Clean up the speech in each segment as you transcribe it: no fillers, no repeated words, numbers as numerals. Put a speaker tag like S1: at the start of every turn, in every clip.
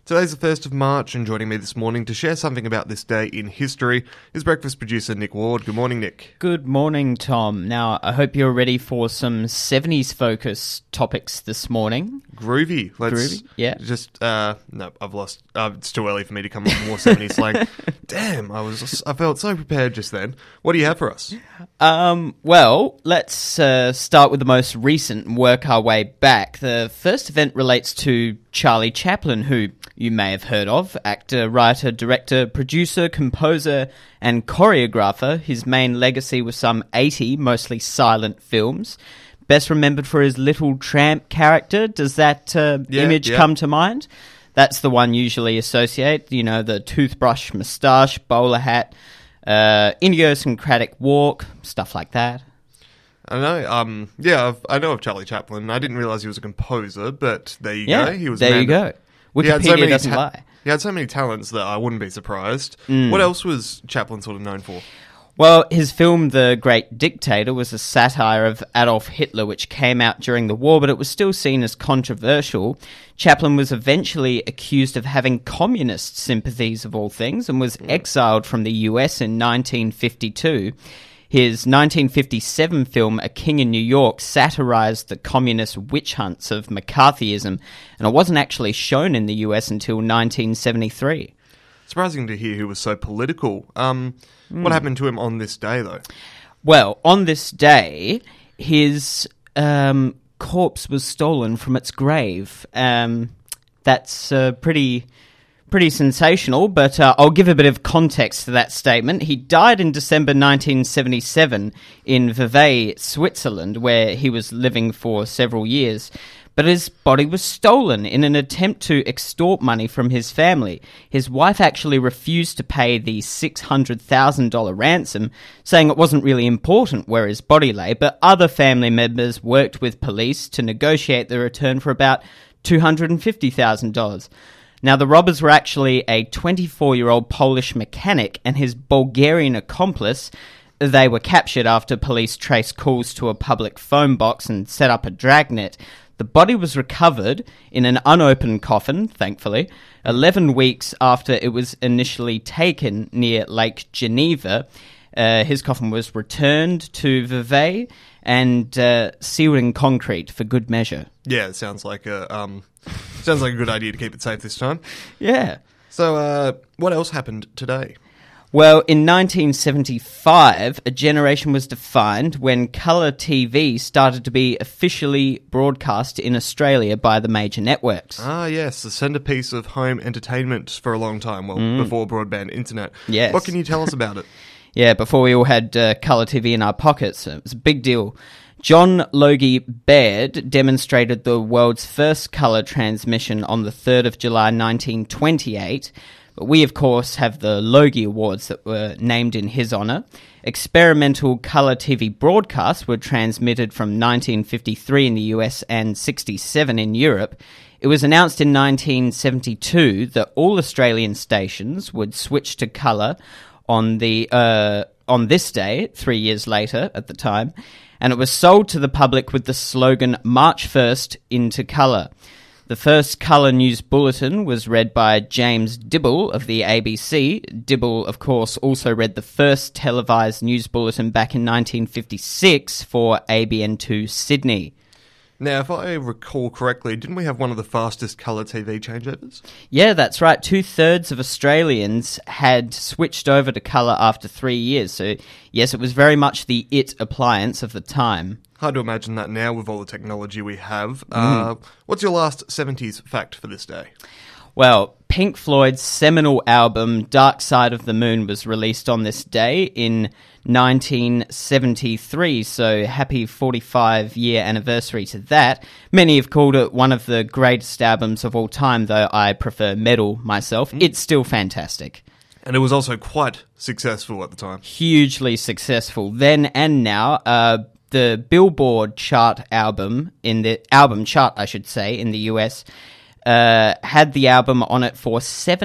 S1: Today's the 1st of March, and joining me this morning to share something about this day in history is breakfast producer Nick Ward. Good morning, Nick.
S2: Good morning, Tom. Now, I hope you're ready for some 70s-focused topics this morning.
S1: Groovy.
S2: Groovy? Yeah.
S1: No, I've lost. It's too early for me to come up with more 70s slang. Damn, I felt so prepared just then. What do you have for us?
S2: Well, let's start with the most recent and work our way back. The first event relates to Charlie Chaplin, who you may have heard of, actor, writer, director, producer, composer, and choreographer. His main legacy was some 80, mostly silent films. Best remembered for his Little Tramp character. Does that image come to mind? That's the one usually associated, the toothbrush, moustache, bowler hat, idiosyncratic walk, stuff like that.
S1: I know. I know of Charlie Chaplin. I didn't realise he was a composer, but there you go. He was.
S2: There you go. Wikipedia doesn't lie.
S1: He had so many talents that I wouldn't be surprised. What else was Chaplin sort of known for?
S2: Well, his film The Great Dictator was a satire of Adolf Hitler, which came out during the war, but it was still seen as controversial. Chaplin was eventually accused of having communist sympathies, of all things, and was exiled from the US in 1952. His 1957 film, A King in New York, satirized the communist witch hunts of McCarthyism, and it wasn't actually shown in the US until 1973.
S1: Surprising to hear he was so political. What happened to him on this day, though?
S2: Well, on this day, his corpse was stolen from its grave. That's pretty sensational, but I'll give a bit of context to that statement. He died in December 1977 in Vevey, Switzerland, where he was living for several years. But his body was stolen in an attempt to extort money from his family. His wife actually refused to pay the $600,000 ransom, saying it wasn't really important where his body lay, but other family members worked with police to negotiate the return for about $250,000. Now, the robbers were actually a 24-year-old Polish mechanic and his Bulgarian accomplice. They were captured after police traced calls to a public phone box and set up a dragnet. The body was recovered in an unopened coffin, thankfully, 11 weeks after it was initially taken near Lake Geneva. His coffin was returned to Vevey and sealed in concrete for good measure.
S1: Yeah, it sounds like a good idea to keep it safe this time.
S2: Yeah.
S1: So, what else happened today?
S2: Well, in 1975, a generation was defined when colour TV started to be officially broadcast in Australia by the major networks.
S1: Ah, yes, the centrepiece of home entertainment for a long time, before broadband internet.
S2: Yes.
S1: What can you tell us about it?
S2: Yeah, before we all had colour TV in our pockets, it was a big deal. John Logie Baird demonstrated the world's first colour transmission on the 3rd of July 1928. But we, of course, have the Logie Awards that were named in his honour. Experimental colour TV broadcasts were transmitted from 1953 in the US and 67 in Europe. It was announced in 1972 that all Australian stations would switch to colour on this day, 3 years later at the time, and it was sold to the public with the slogan, March 1st into colour. The first colour news bulletin was read by James Dibble of the ABC. Dibble, of course, also read the first televised news bulletin back in 1956 for ABN2 Sydney.
S1: Now, if I recall correctly, didn't we have one of the fastest colour TV changeovers?
S2: Yeah, that's right. 2/3 of Australians had switched over to colour after 3 years. So, yes, it was very much the IT appliance of the time.
S1: Hard to imagine that now with all the technology we have. What's your last 70s fact for this day?
S2: Well, Pink Floyd's seminal album Dark Side of the Moon was released on this day in 1973, so happy 45-year anniversary to that. Many have called it one of the greatest albums of all time, though I prefer metal myself. It's still fantastic.
S1: And it was also quite successful at the time.
S2: Hugely successful then and now. The Billboard chart album, in the album chart, I should say, in the US, had the album on it for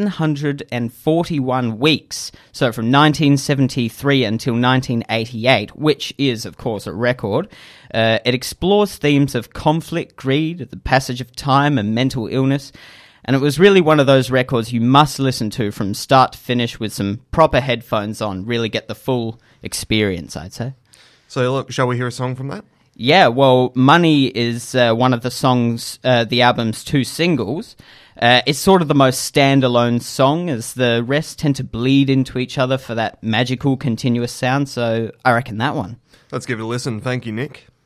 S2: 741 weeks. So from 1973 until 1988, which is, of course, a record. It explores themes of conflict, greed, the passage of time, and mental illness. And it was really one of those records you must listen to from start to finish with some proper headphones on, really get the full experience, I'd say.
S1: So look, shall we hear a song from that?
S2: Yeah, well, Money is one of the songs, the album's 2 singles. It's sort of the most standalone song, as the rest tend to bleed into each other for that magical, continuous sound, so I reckon that one.
S1: Let's give it a listen. Thank you, Nick.